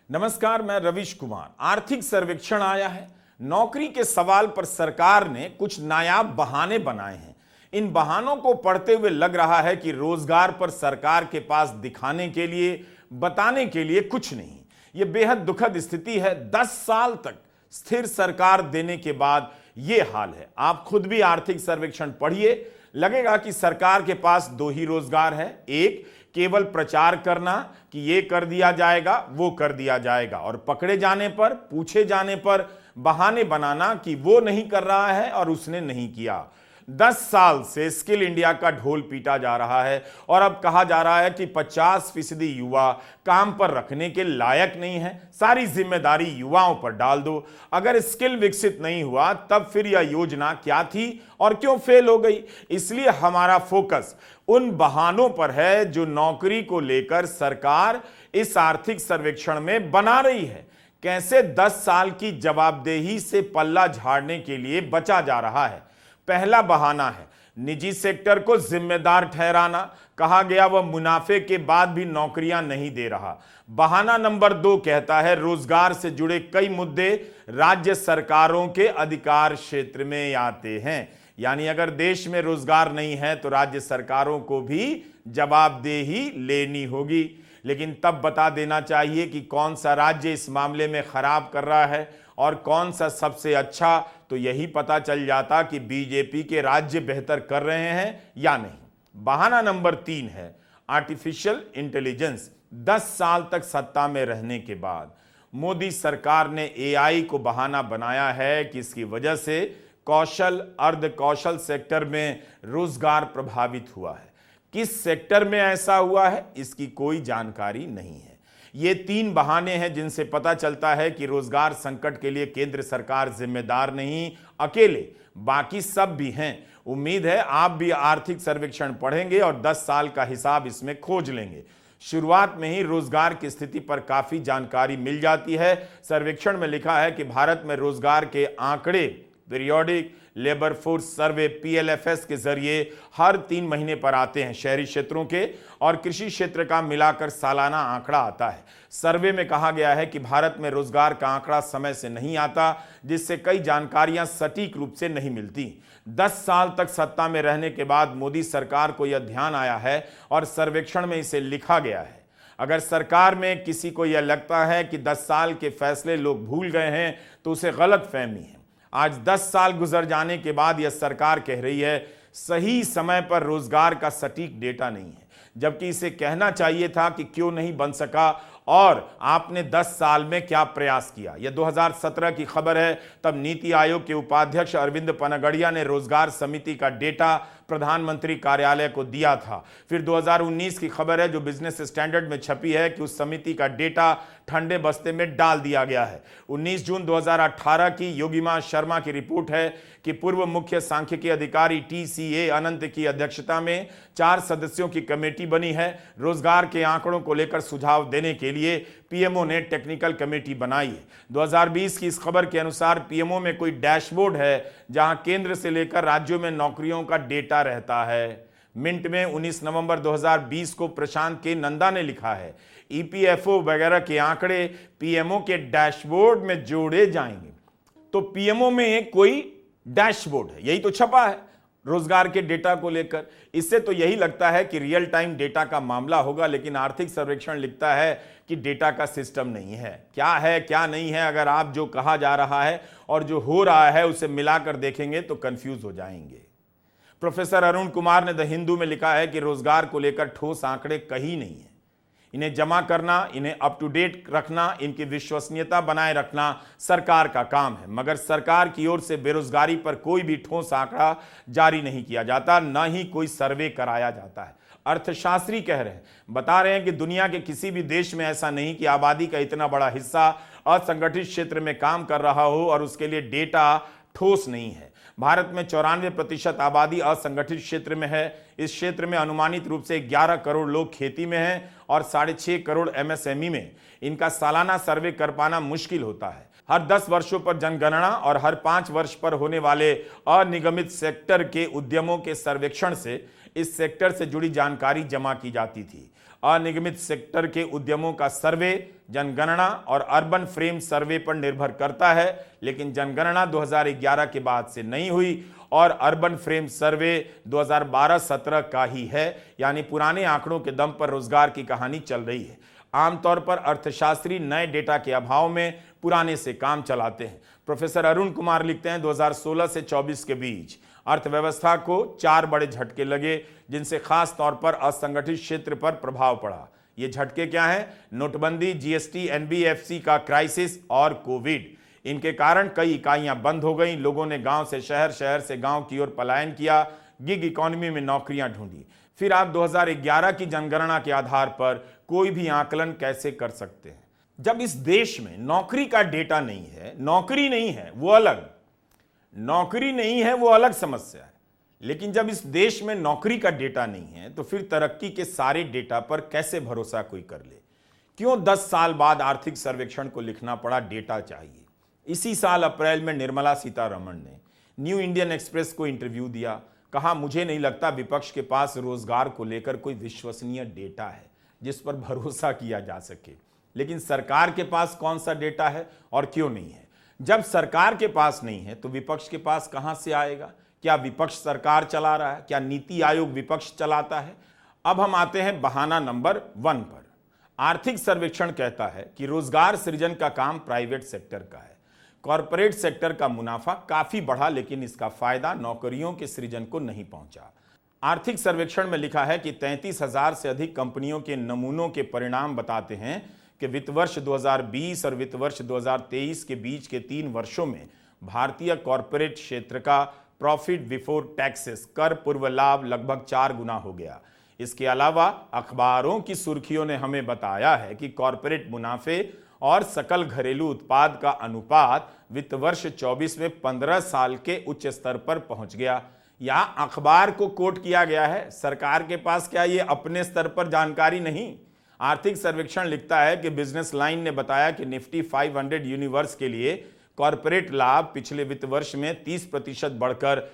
नमस्कार, मैं रविश कुमार। आर्थिक सर्वेक्षण आया है। नौकरी के सवाल पर सरकार ने कुछ नायाब बहाने बनाए हैं। इन बहानों को पढ़ते हुए लग रहा है कि रोजगार पर सरकार के पास दिखाने के लिए, बताने के लिए कुछ नहीं। यह बेहद दुखद स्थिति है। 10 साल तक स्थिर सरकार देने के बाद यह हाल है। आप खुद भी आर्थिक सर्वेक्षण पढ़िए, लगेगा कि सरकार के पास दो ही रोजगार है। एक, केवल प्रचार करना कि ये कर दिया जाएगा, वो कर दिया जाएगा, और पकड़े जाने पर, पूछे जाने पर बहाने बनाना कि वो नहीं कर रहा है और उसने नहीं किया। 10 साल से स्किल इंडिया का ढोल पीटा जा रहा है और अब कहा जा रहा है कि 50% युवा काम पर रखने के लायक नहीं है। सारी जिम्मेदारी युवाओं पर डाल दो। अगर स्किल विकसित नहीं हुआ तब फिर यह योजना क्या थी और क्यों फेल हो गई? इसलिए हमारा फोकस उन बहानों पर है जो नौकरी को लेकर सरकार इस आर्थिक सर्वेक्षण में बना रही है। कैसे 10 साल की जवाबदेही से पल्ला झाड़ने के लिए बचा जा रहा है। पहला बहाना है निजी सेक्टर को जिम्मेदार ठहराना। कहा गया वह मुनाफे के बाद भी नौकरियां नहीं दे रहा। बहाना नंबर 2 कहता है रोजगार से जुड़े कई मुद्दे राज्य सरकारों के अधिकार क्षेत्र में आते हैं। यानी अगर देश में रोजगार नहीं है तो राज्य सरकारों को भी जवाबदेही लेनी होगी। लेकिन तब बता देना चाहिए कि कौन सा राज्य इस मामले में खराब कर रहा है और कौन सा सबसे अच्छा। तो यही पता चल जाता कि बीजेपी के राज्य बेहतर कर रहे हैं या नहीं। बहाना नंबर 3 है आर्टिफिशियल इंटेलिजेंस। 10 साल तक सत्ता में रहने के बाद मोदी सरकार ने एआई को बहाना बनाया है कि इसकी वजह से कौशल, अर्ध कौशल सेक्टर में रोजगार प्रभावित हुआ है। किस सेक्टर में ऐसा हुआ है इसकी कोई जानकारी नहीं है। ये 3 बहाने हैं जिनसे पता चलता है कि रोजगार संकट के लिए केंद्र सरकार जिम्मेदार नहीं अकेले, बाकी सब भी हैं। उम्मीद है आप भी आर्थिक सर्वेक्षण पढ़ेंगे और 10 साल का हिसाब इसमें खोज लेंगे। शुरुआत में ही रोजगार की स्थिति पर काफी जानकारी मिल जाती है। सर्वेक्षण में लिखा है कि भारत में रोजगार के आंकड़े periodic labour force survey PLFS के जरिए हर 3 महीने पर आते हैं। शहरी क्षेत्रों के और कृषि क्षेत्र का मिलाकर सालाना आंकड़ा आता है। सर्वे में कहा गया है कि भारत में रोजगार का आंकड़ा समय से नहीं आता, जिससे कई जानकारियां सटीक रूप से नहीं मिलती। 10 साल तक सत्ता में रहने के बाद मोदी सरकार को यह ध्यान आया है और सर्वेक्षण में इसे लिखा गया है। अगर सरकार में किसी को यह लगता है कि 10 साल के फैसले लोग भूल गए हैं तो उसे गलतफहमी है। आज 10 साल गुजर जाने के बाद यह सरकार कह रही है सही समय पर रोजगार का सटीक डेटा नहीं है, जबकि इसे कहना चाहिए था कि क्यों नहीं बन सका और आपने 10 साल में क्या प्रयास किया। यह 2017 की खबर है। तब नीति आयोग के उपाध्यक्ष अरविंद पनगड़िया ने रोजगार समिति का डेटा प्रधानमंत्री कार्यालय को दिया था। फिर 2019 की खबर है जो बिजनेस स्टैंडर्ड में छपी है कि उस समिति का डेटा ठंडे बस्ते में डाल दिया गया है। 19 जून 2018 की योगिमा शर्मा की रिपोर्ट है कि पूर्व मुख्य सांख्यिकी अधिकारी TCA अनंत की अध्यक्षता में 4 सदस्यों की कमेटी बनी है। रोजगार के आंकड़ों को लेकर सुझाव देने के लिए PMO ने टेक्निकल कमेटी बनाई है। 2020 की इस खबर के अनुसार PMO में कोई डैशबोर्ड है जहां केंद्र से लेकर राज्यों में नौकरियों का डेटा रहता है। मिंट में 19 नवंबर 2020 को प्रशांत के नंदा ने लिखा है EPFO वगैरह के आंकड़े PMO के डैशबोर्ड में जोड़े जाएंगे। तो PMO में कोई डैशबोर्ड है, यही तो छपा है रोजगार के डेटा को लेकर। इससे तो यही लगता है कि रियल टाइम डेटा का मामला होगा, लेकिन आर्थिक सर्वेक्षण लिखता है कि डेटा का सिस्टम नहीं है। क्या है क्या नहीं है, अगर आप जो कहा जा रहा है और जो हो रहा है उसे मिलाकर देखेंगे तो कंफ्यूज हो जाएंगे। प्रोफेसर अरुण कुमार ने द हिंदू में लिखा है कि रोजगार को लेकर ठोस आंकड़े कहीं नहीं है। इन्हें जमा करना, इन्हें अप टू डेट रखना, इनकी विश्वसनीयता बनाए रखना सरकार का काम है, मगर सरकार की ओर से बेरोजगारी पर कोई भी ठोस आंकड़ा जारी नहीं किया जाता, न ही कोई सर्वे कराया जाता है। अर्थशास्त्री कह रहे हैं, बता रहे हैं कि दुनिया के किसी भी देश में ऐसा नहीं कि आबादी का इतना बड़ा हिस्सा असंगठित क्षेत्र में काम कर रहा हो और उसके लिए डेटा ठोस नहीं है। भारत में 94% आबादी असंगठित क्षेत्र में है। इस क्षेत्र में अनुमानित रूप से 11 करोड़ लोग खेती में हैं और 6.5 करोड़ MSME में। इनका सालाना सर्वे कर पाना मुश्किल होता है। हर 10 वर्षों पर जनगणना और हर 5 वर्ष पर होने वाले अनिगमित सेक्टर के उद्यमों के सर्वेक्षण से इस सेक्टर से जुड़ी जानकारी जमा की जाती थी। अनिगमित सेक्टर के उद्यमों का सर्वे जनगणना और अर्बन फ्रेम सर्वे पर निर्भर करता है, लेकिन जनगणना 2011 के बाद से नहीं हुई और अर्बन फ्रेम सर्वे 2012-17 का ही है, यानी पुराने आंकड़ों के दम पर रोजगार की कहानी चल रही है। आमतौर पर अर्थशास्त्री नए डेटा के अभाव में पुराने से काम चलाते हैं। प्रोफेसर अरुण कुमार लिखते हैं 2016 से 24 के बीच अर्थव्यवस्था को 4 बड़े झटके लगे, जिनसे खास तौर पर असंगठित क्षेत्र पर प्रभाव पड़ा। ये झटके क्या हैं? नोटबंदी, जीएसटी, एनबीएफसी का क्राइसिस और कोविड। इनके कारण कई इकाइयां बंद हो गई, लोगों ने गांव से शहर, शहर से गांव की ओर पलायन किया, गिग इकोनॉमी में नौकरियां ढूंढी। फिर आप 2011 की जनगणना के आधार पर कोई भी आकलन कैसे कर सकते हैं? जब इस देश में नौकरी का डेटा नहीं है, नौकरी नहीं है वो अलग, नौकरी नहीं है वो अलग समस्या है, लेकिन जब इस देश में नौकरी का डेटा नहीं है तो फिर तरक्की के सारे डेटा पर कैसे भरोसा कोई कर ले? क्यों 10 साल बाद आर्थिक सर्वेक्षण को लिखना पड़ा? डेटा चाहिए। इसी साल अप्रैल में निर्मला सीतारमण ने न्यू इंडियन एक्सप्रेस को इंटरव्यू दिया, कहा मुझे नहीं लगता विपक्ष के पास रोजगार को लेकर कोई विश्वसनीय डेटा है जिस पर भरोसा किया जा सके। लेकिन सरकार के पास कौन सा डेटा है और क्यों नहीं है? जब सरकार के पास नहीं है तो विपक्ष के पास कहां से आएगा? क्या विपक्ष सरकार चला रहा है? क्या नीति आयोग विपक्ष चलाता है? अब हम आते हैं बहाना नंबर 1 पर। आर्थिक सर्वेक्षण कहता है कि रोजगार सृजन का काम प्राइवेट सेक्टर का है। कॉरपोरेट सेक्टर का मुनाफा काफी बढ़ा, लेकिन इसका फायदा नौकरियों के सृजन को नहीं पहुंचा। आर्थिक सर्वेक्षण में लिखा है कि 33,000 से अधिक कंपनियों के नमूनों के परिणाम बताते हैं कि वित्त वर्ष 2020 और वित्त वर्ष 2023 के बीच के 3 वर्षों में भारतीय कॉरपोरेट क्षेत्र का प्रॉफिट बिफोर टैक्सेस, कर पूर्व लाभ, लगभग 4 गुना हो गया। इसके अलावा अखबारों की सुर्खियों ने हमें बताया है कि कॉरपोरेट मुनाफे और सकल घरेलू उत्पाद का अनुपात वित्त वर्ष 24 में 15 साल के उच्च स्तर पर पहुंच गया। यहां अखबार को कोट किया गया है, सरकार के पास क्या ये अपने स्तर पर जानकारी नहीं? आर्थिक सर्वेक्षण लिखता है कि बिजनेस लाइन ने बताया कि निफ्टी 500 यूनिवर्स के लिए कॉरपोरेट लाभ पिछले वित्त वर्ष में 30% बढ़कर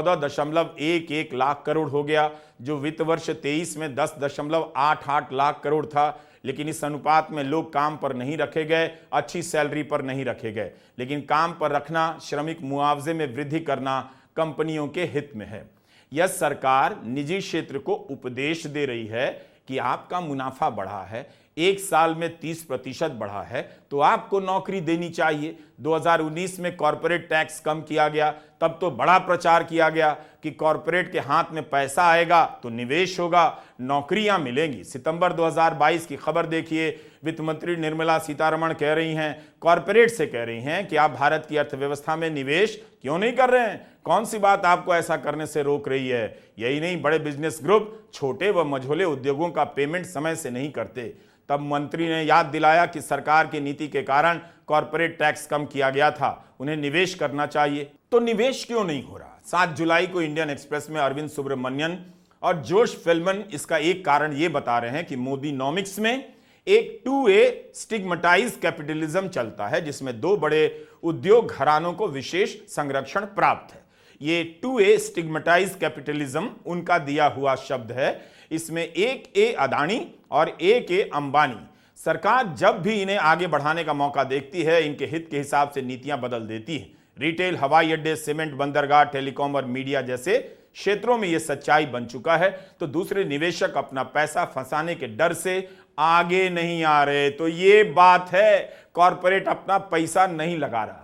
14.11 लाख करोड़ हो गया, जो वित्त वर्ष 23 में 10.88 लाख करोड़ था। लेकिन इस अनुपात में लोग काम पर नहीं रखे गए, अच्छी सैलरी पर नहीं रखे गए, लेकिन काम पर रखना, श्रमिक मुआवजे में वृद्धि करना कंपनियों के हित में है। यह सरकार निजी क्षेत्र को उपदेश दे रही है कि आपका मुनाफा बढ़ा है, 1 साल में 30% बढ़ा है, तो आपको नौकरी देनी चाहिए। 2019 में कॉरपोरेट टैक्स कम किया गया, तब तो बड़ा प्रचार किया गया कि कॉरपोरेट के हाथ में पैसा आएगा तो निवेश होगा, नौकरियां मिलेंगी। सितंबर 2022 की खबर देखिए, वित्त मंत्री निर्मला सीतारमण कह रही हैं, कॉरपोरेट से कह रही हैं कि आप भारत की अर्थव्यवस्था में निवेश क्यों नहीं कर रहे हैं? कौन सी बात आपको ऐसा करने से रोक रही है? यही नहीं, बड़े बिजनेस ग्रुप छोटे व मझोले उद्योगों का पेमेंट समय से नहीं करते। तब मंत्री ने याद दिलाया कि सरकार की नीति के कारण कॉरपोरेट टैक्स कम किया गया था, उन्हें निवेश करना चाहिए। तो निवेश क्यों नहीं हो रहा? 7 जुलाई को इंडियन एक्सप्रेस में अरविंद सुब्रमण्यन और जोश फिल्मन इसका एक कारण यह बता रहे हैं कि मोदी नॉमिक्स में एक 2A स्टिग्मेटाइज कैपिटलिज्म चलता है, जिसमें 2 बड़े उद्योग घरानों को विशेष संरक्षण प्राप्त है। ये 2A स्टिग्मेटाइज कैपिटलिज्म उनका दिया हुआ शब्द है। इसमें एक A अदानी और एक A अंबानी। सरकार जब भी इन्हें आगे बढ़ाने का मौका देखती है, इनके हित के हिसाब से नीतियां बदल देती है। रिटेल, हवाई अड्डे, सीमेंट, बंदरगाह, टेलीकॉम और मीडिया जैसे क्षेत्रों में यह सच्चाई बन चुका है, तो दूसरे निवेशक अपना पैसा फंसाने के डर से आगे नहीं आ रहे। तो ये बात है, कॉरपोरेट अपना पैसा नहीं लगा रहा।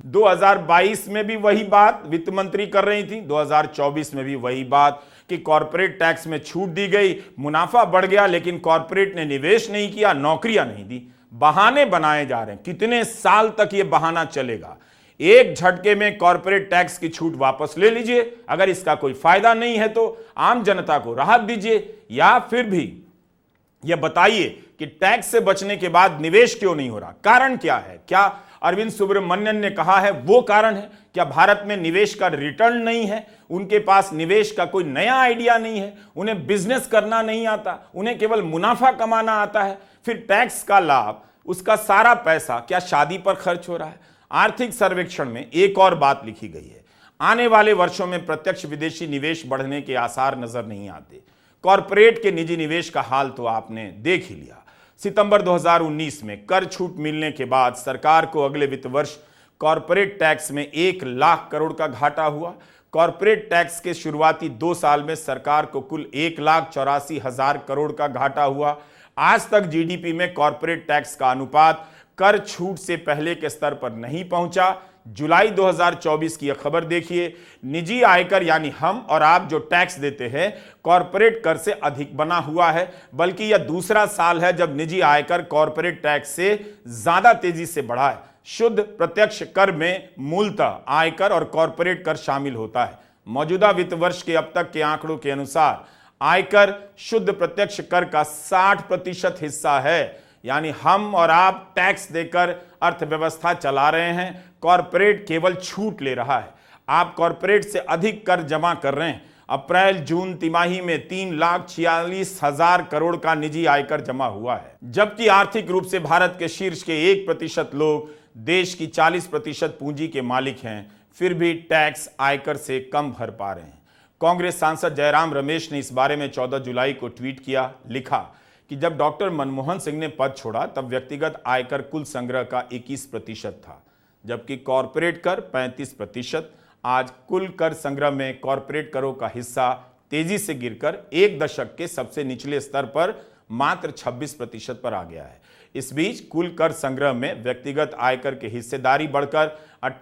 2022 में भी वही बात वित्त मंत्री कर रही थी, 2024 में भी वही बात कि कॉरपोरेट टैक्स में छूट दी गई, मुनाफा बढ़ गया, लेकिन कॉरपोरेट ने निवेश नहीं किया, नौकरियां नहीं दी। बहाने बनाए जा रहे हैं। कितने साल तक यह बहाना चलेगा? एक झटके में कॉरपोरेट टैक्स की छूट वापस ले लीजिए, अगर इसका कोई फायदा नहीं है तो आम जनता को राहत दीजिए, या फिर भी यह बताइए कि टैक्स से बचने के बाद निवेश क्यों नहीं हो रहा? कारण क्या है? क्या अरविंद सुब्रमण्यन ने कहा है वो कारण है? क्या भारत में निवेश का रिटर्न नहीं है? उनके पास निवेश का कोई नया आइडिया नहीं है? उन्हें बिजनेस करना नहीं आता? उन्हें केवल मुनाफा कमाना आता है? फिर टैक्स का लाभ, उसका सारा पैसा क्या शादी पर खर्च हो रहा है? आर्थिक सर्वेक्षण में एक और बात लिखी गई है, आने वाले वर्षों में प्रत्यक्ष विदेशी निवेश बढ़ने के आसार नजर नहीं आते। कॉरपोरेट के निजी निवेश का हाल तो आपने देख ही लिया। सितंबर 2019 में कर छूट मिलने के बाद सरकार को अगले वित्त वर्ष कॉरपोरेट टैक्स में 1 लाख करोड़ का घाटा हुआ। कॉरपोरेट टैक्स के शुरुआती 2 साल में सरकार को कुल 1,84,000 करोड़ का घाटा हुआ। आज तक जीडीपी में कॉरपोरेट टैक्स का अनुपात कर छूट से पहले के स्तर पर नहीं पहुंचा। जुलाई 2024 की यह खबर देखिए, निजी आयकर यानी हम और आप जो टैक्स देते हैं कॉरपोरेट कर से अधिक बना हुआ है, बल्कि यह दूसरा साल है जब निजी आयकर कॉरपोरेट टैक्स से ज्यादा तेजी से बढ़ा है। शुद्ध प्रत्यक्ष कर में मूलतः आयकर और कॉरपोरेट कर शामिल होता है। मौजूदा वित्त वर्ष के अब तक के आंकड़ों के अनुसार आयकर शुद्ध प्रत्यक्ष कर का 60% हिस्सा है, यानी हम और आप टैक्स देकर अर्थव्यवस्था चला रहे हैं, कॉरपोरेट केवल छूट ले रहा है। आप कॉरपोरेट से अधिक कर जमा कर रहे हैं। अप्रैल जून तिमाही में 3,46,000 करोड़ का निजी आयकर जमा हुआ है, जबकि आर्थिक रूप से भारत के शीर्ष के 1% लोग देश की 40% पूंजी के मालिक हैं, फिर भी टैक्स आयकर से कम भर पा रहे हैं। कांग्रेस सांसद जयराम रमेश ने इस बारे में 14 जुलाई को ट्वीट किया, लिखा कि जब डॉक्टर मनमोहन सिंह ने पद छोड़ा तब व्यक्तिगत आयकर कुल संग्रह का 21% था, जबकि कॉरपोरेट कर 35%। आज कुल कर संग्रह में कॉरपोरेट करों का हिस्सा तेजी से गिरकर 1 दशक के सबसे निचले स्तर पर मात्र 26% पर आ गया है। इस बीच कुल कर संग्रह में व्यक्तिगत आयकर की हिस्सेदारी बढ़कर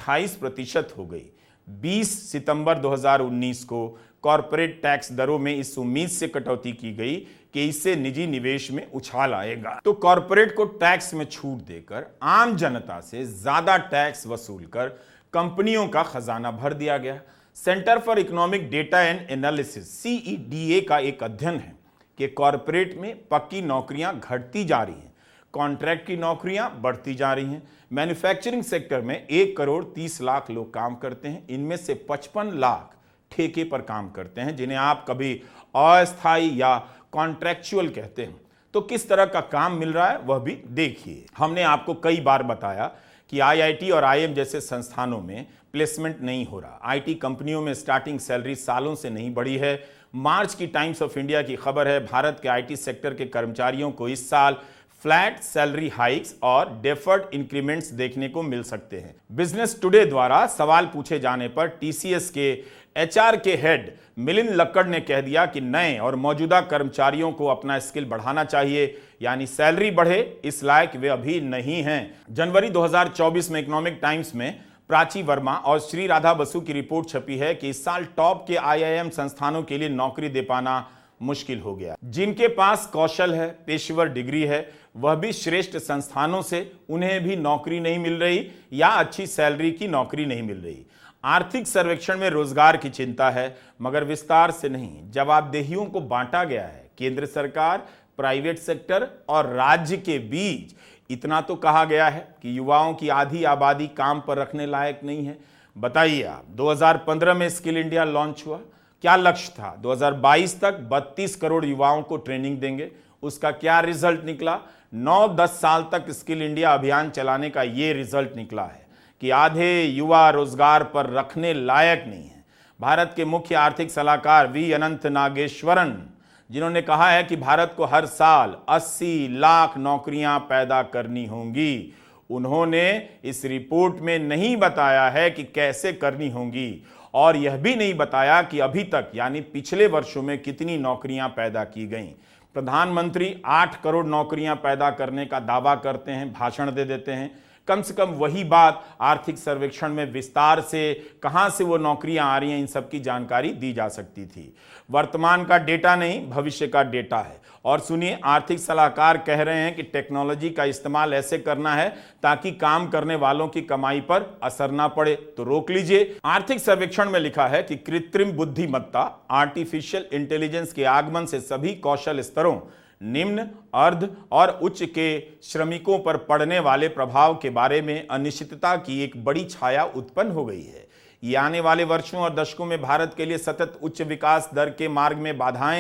28% हो गई। 20 सितंबर 2019 को कॉरपोरेट टैक्स दरों में इस उम्मीद से कटौती की गई कि इससे निजी निवेश में उछाल आएगा, तो कॉरपोरेट को टैक्स में छूट देकर आम जनता से ज्यादा टैक्स वसूल कर कंपनियों का खजाना भर दिया गया। Centre for economic data and analysis CEDA का एक अध्ययन है कि कॉरपोरेट में पक्की नौकरियां घटती जा रही हैं, कॉन्ट्रैक्ट की नौकरियां बढ़ती जा रही हैं। मैन्युफैक्चरिंग सेक्टर में 1 करोड़ 30 लाख लोग काम करते हैं, इनमें से 55 लाख ठेके पर काम करते हैं, जिन्हें आप कभी अस्थायी या कॉन्ट्रैक्चुअल कहते हैं। तो किस तरह का काम मिल रहा है वह भी देखिए। हमने आपको कई बार बताया कि IIT और IIM जैसे संस्थानों में प्लेसमेंट नहीं हो रहा। IT कंपनियों में स्टार्टिंग सैलरी सालों से नहीं बढ़ी है। मार्च की टाइम्स ऑफ इंडिया की खबर है, भारत के IT सेक्टर के कर्मचारियों को इस साल फ्लैट सैलरी हाइक्स और डेफर्ड इंक्रीमेंट्स देखने को मिल सकते हैं। बिजनेस टुडे द्वारा सवाल पूछे जाने पर TCS के HR के हेड मिलिंद लक्कड़ ने कह दिया कि नए और मौजूदा कर्मचारियों को अपना स्किल बढ़ाना चाहिए, यानी सैलरी बढ़े, इस लायक वे अभी नहीं हैं। जनवरी 2024 में इकोनॉमिक टाइम्स में प्राची वर्मा और श्री राधा बसु की रिपोर्ट छपी है कि इस साल टॉप के IIM संस्थानों के लिए नौकरी दे पाना मुश्किल हो गया। जिनके पास कौशल है, पेशेवर डिग्री है, वह भी श्रेष्ठ संस्थानों से उन्हें भी नौकरी नहीं मिल रही या अच्छी सैलरी की नौकरी नहीं मिल रही। आर्थिक सर्वेक्षण में रोजगार की चिंता है, मगर विस्तार से नहीं, जवाबदेहियों को बांटा गया है। केंद्र सरकार, प्राइवेट सेक्टर और राज्य के बीच इतना तो कहा गया है कि युवाओं की आधी आबादी काम पर रखने लायक नहीं है। बताइए आप, 2015 में स्किल इंडिया लॉन्च हुआ, क्या लक्ष्य था? 2022 तक 32 करोड़ युवाओं को ट्रेनिंग देंगे। उसका क्या रिजल्ट निकला? 9-10 साल तक स्किल इंडिया अभियान चलाने का ये रिजल्ट निकला है कि आधे युवा रोजगार पर रखने लायक नहीं है। भारत के मुख्य आर्थिक सलाहकार V अनंत नागेश्वरन, जिन्होंने कहा है कि भारत को हर साल 80 लाख नौकरियां पैदा करनी होंगी, उन्होंने इस रिपोर्ट में नहीं बताया है कि कैसे करनी होंगी, और यह भी नहीं बताया कि अभी तक यानी पिछले वर्षों में कितनी नौकरियां पैदा की गईं। प्रधानमंत्री 8 करोड़ नौकरियां पैदा करने का दावा करते हैं, भाषण दे देते हैं। कम से कम वही बात आर्थिक सर्वेक्षण में विस्तार से कहां से वो नौकरियां आ रही हैं, इन सब की जानकारी दी जा सकती थी। वर्तमान का डेटा नहीं, भविष्य का डेटा है। और सुनिए, आर्थिक सलाहकार कह रहे हैं कि टेक्नोलॉजी का इस्तेमाल ऐसे करना है ताकि काम करने वालों की कमाई पर असर ना पड़े, तो रोक लीजिए। आर्थिक सर्वेक्षण में लिखा है कि कृत्रिम बुद्धिमत्ता, आर्टिफिशियल इंटेलिजेंस के आगमन से सभी कौशल स्तरों, निम्न, अर्ध और उच्च के श्रमिकों पर पड़ने वाले प्रभाव के बारे में अनिश्चितता की एक बड़ी छाया उत्पन्न हो गई है। ये आने वाले वर्षों और दशकों में भारत के लिए सतत उच्च विकास दर के मार्ग में बाधाएं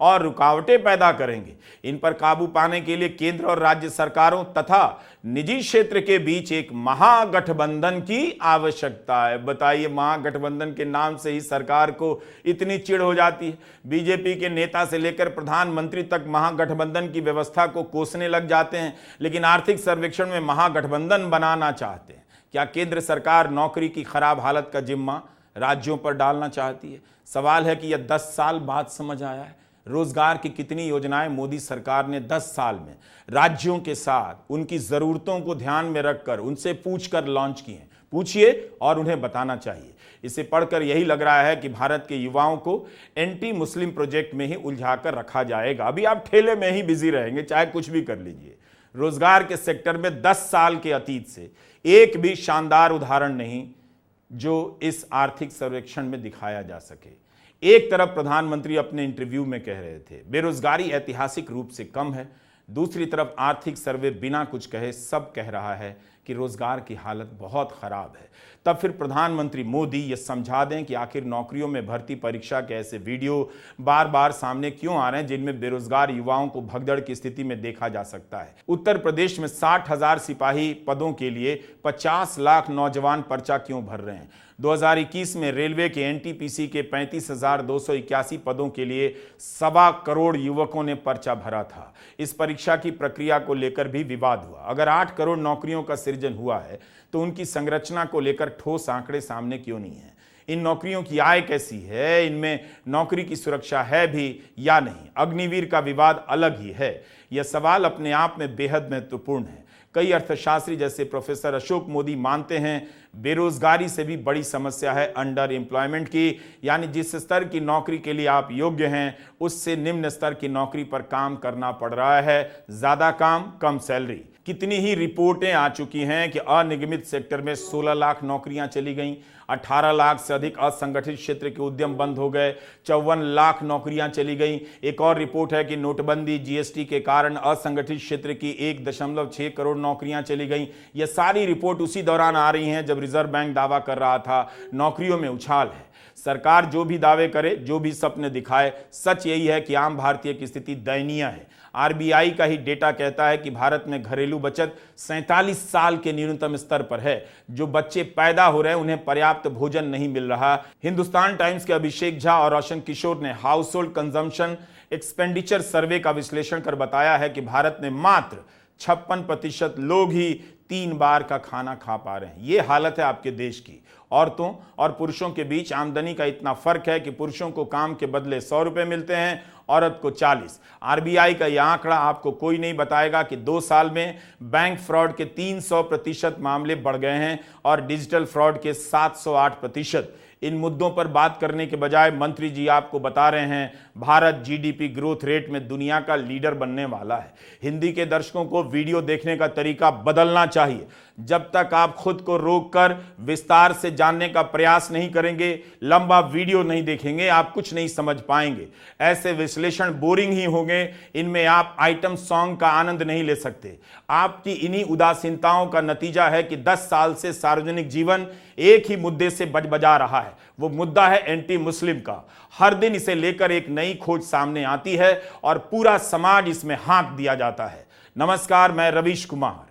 और रुकावटें पैदा करेंगे। इन पर काबू पाने के लिए केंद्र और राज्य सरकारों तथा निजी क्षेत्र के बीच एक महागठबंधन की आवश्यकता है। बताइए, महागठबंधन के नाम से ही सरकार को इतनी चिढ़ हो जाती है। बीजेपी के नेता से लेकर प्रधानमंत्री तक महागठबंधन की व्यवस्था को कोसने लग जाते हैं, लेकिन आर्थिक सर्वेक्षण में महागठबंधन बनाना चाहते हैं। क्या केंद्र सरकार नौकरी की खराब हालत का जिम्मा राज्यों पर डालना चाहती है? सवाल है कि यह 10 साल बाद समझ आया है। रोजगार की कितनी योजनाएं मोदी सरकार ने 10 साल में राज्यों के साथ उनकी जरूरतों को ध्यान में रखकर उनसे पूछकर लॉन्च की हैं। पूछिए और उन्हें बताना चाहिए। इसे पढ़कर यही लग रहा है कि भारत के युवाओं को एंटी मुस्लिम प्रोजेक्ट में ही उलझाकर रखा जाएगा। अभी आप ठेले में ही बिजी रहेंगे, चाहे कुछ भी कर लीजिए। रोजगार के सेक्टर में 10 साल के अतीत से एक भी शानदार उदाहरण नहीं जो इस आर्थिक सर्वेक्षण में दिखाया जा सके। एक तरफ प्रधानमंत्री अपने इंटरव्यू में कह रहे थे बेरोजगारी ऐतिहासिक रूप से कम है, दूसरी तरफ आर्थिक सर्वे बिना कुछ कहे सब कह रहा है कि रोजगार की हालत बहुत खराब है। तब फिर प्रधानमंत्री मोदी ये समझा दें कि आखिर नौकरियों में भर्ती परीक्षा के ऐसे वीडियो बार बार सामने क्यों आ रहे हैं जिनमें बेरोजगार युवाओं को भगदड़ की स्थिति में देखा जा सकता है। उत्तर प्रदेश में 60,000 सिपाही पदों के लिए 50 लाख नौजवान पर्चा क्यों भर रहे हैं? 2021 में रेलवे के एनटीपीसी के 35,281 पदों के लिए 1.25 करोड़ युवकों ने पर्चा भरा था। इस परीक्षा की प्रक्रिया को लेकर भी विवाद हुआ। अगर 8 करोड़ नौकरियों का सृजन हुआ है तो उनकी संरचना को लेकर ठोस आंकड़े सामने क्यों नहीं है? इन नौकरियों की आय कैसी है? इनमें नौकरी की सुरक्षा है भी या नहीं? अग्निवीर का विवाद अलग ही है। यह सवाल अपने आप में बेहद महत्वपूर्ण है। कई अर्थशास्त्री जैसे प्रोफेसर अशोक मोदी मानते हैं बेरोजगारी से भी बड़ी समस्या है अंडर एम्प्लॉयमेंट की, यानी जिस स्तर की नौकरी के लिए आप योग्य हैं उससे निम्न स्तर की नौकरी पर काम करना पड़ रहा है। ज्यादा काम, कम सैलरी। कितनी ही रिपोर्टें आ चुकी हैं कि अनिगमित सेक्टर में 16 लाख नौकरियां चली गईं, 18 लाख से अधिक असंगठित क्षेत्र के उद्यम बंद हो गए, 54 लाख नौकरियां चली गईं। एक और रिपोर्ट है कि नोटबंदी, जीएसटी के कारण असंगठित क्षेत्र की 1.6 करोड़ नौकरियां चली गईं। यह सारी रिपोर्ट उसी दौरान आ रही हैं जब रिजर्व बैंक दावा कर रहा था नौकरियों में उछाल है। सरकार जो भी दावे करे, जो भी सपने दिखाए, सच यही है कि आम भारतीय की स्थिति दयनीय है। आरबीआई का ही डेटा कहता है कि भारत में घरेलू बचत 47 साल के न्यूनतम स्तर पर है। जो बच्चे पैदा हो रहे हैं उन्हें पर्याप्त भोजन नहीं मिल रहा। हिंदुस्तान टाइम्स के अभिषेक झा और रोशन किशोर ने household consumption expenditure survey का विश्लेषण कर बताया है कि भारत में मात्र 56% लोग ही 3 बार का खाना खा पा रहे हैं। ये हालत है आपके देश की। औरतों और पुरुषों के बीच आमदनी का इतना फर्क है कि पुरुषों को काम के बदले 100 रुपए मिलते हैं, औरत को 40। आरबीआई का यह आंकड़ा आपको कोई नहीं बताएगा कि 2 साल में बैंक फ्रॉड के 300% मामले बढ़ गए हैं और डिजिटल फ्रॉड के 708%। इन मुद्दों पर बात करने के बजाय मंत्री जी आपको बता रहे हैं भारत जीडीपी ग्रोथ रेट में दुनिया का लीडर बनने वाला है। हिंदी के दर्शकों को वीडियो देखने का तरीका बदलना चाहिए। जब तक आप खुद को रोककर विस्तार से जानने का प्रयास नहीं करेंगे, लंबा वीडियो नहीं देखेंगे, आप कुछ नहीं समझ पाएंगे। ऐसे विश्लेषण बोरिंग ही होंगे, इनमें आप आइटम सॉन्ग का आनंद नहीं ले सकते। आपकी इन्हीं उदासीनताओं का नतीजा है कि 10 साल से सार्वजनिक जीवन एक ही मुद्दे से बजा रहा है। वो मुद्दा है एंटी मुस्लिम का। हर दिन इसे लेकर एक नई खोज सामने आती है और पूरा समाज इसमें हाँक दिया जाता है। नमस्कार, मैं रवीश कुमार।